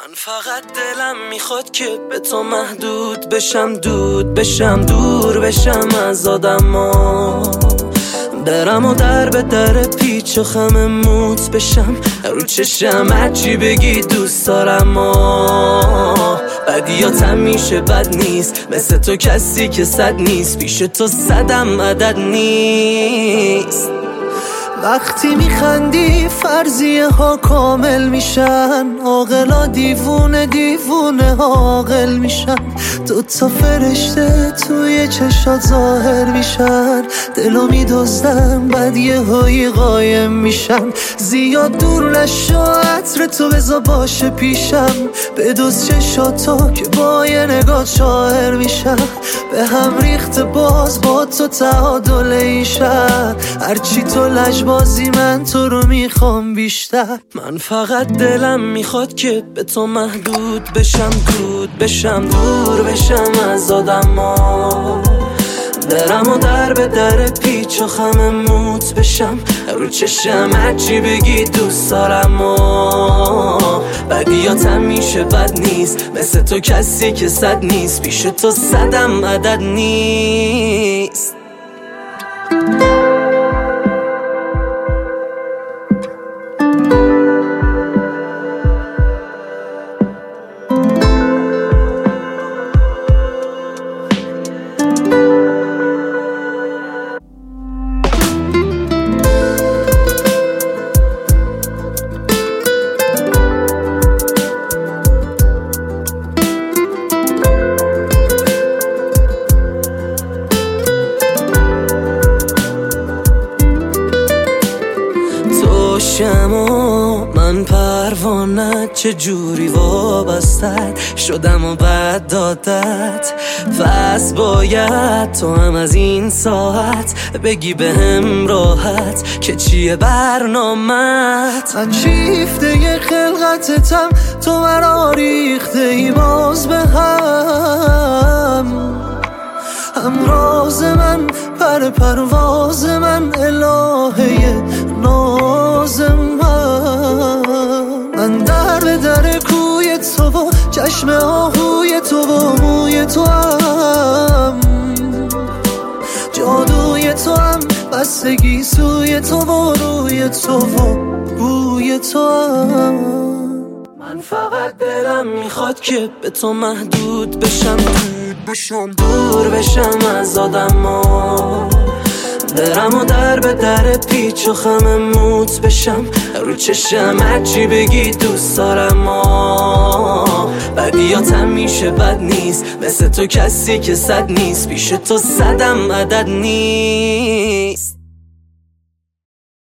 من فقط دلم میخواد که به تو محدود بشم، دود بشم، دور بشم از آدما، برم و در به در پیچ و خم موت بشم، رو چشم هرچی بگی دوست دارم. بدیاتم میشه بد نیست، مثل تو کسی که صد نیست، پیش تو صدم عدد نیست. وقتی میخندی فرضیه ها کامل میشن، عاقلا دیوونه دیوونه عاقل میشن، دوتا فرشته توی چشات ظاهر میشن، دلو میدزدن بعد یهویی قایم میشن. زیاد دور نشو، عطر تو بذار باشه پیشم، بدوز چشاتو که با یه نگاه شاعر میشن، به هم ریخت باز با تو تعادل ایشن، هرچی تو لجبازی من تو رو میخوام بیشتر. من فقط دلم میخواد که به تو محدود بشم، دود بشم، دور بشم از آدما، برم و در به در پیچ و خم موت بشم، رو چشم هرچی بگی دوست دارم. بدیاتم میشه بد نیست، مثل تو کسی که صد نیست، پیش تو صدم عدد نیست. شما من پروانه چه جوری وابستت شدم و بعد دادت، پس باید تو هم از این ساعت بگی بهم راحت که چیه برنامت. من شیفته ی خلقتتم، تو مرا ریخته ای باز به هم راز من، پر پرواز من، الهه ناز من در به در کوی تو و چشم آهوی تو و موی تو هم، جادوی تو هم، بستگی سوی تو و روی تو و بوی تو هم. من فقط دلم میخواد که به تو محدود بشم، دود بشم، دور بشم از آدما، برم و در به در پیچ و خم موت بشم، رو چشم هرچی بگی دوست دارم. بدیاتم میشه بد نیست، مثل تو کسی که صد نیست، پیش تو صدم عدد نیست.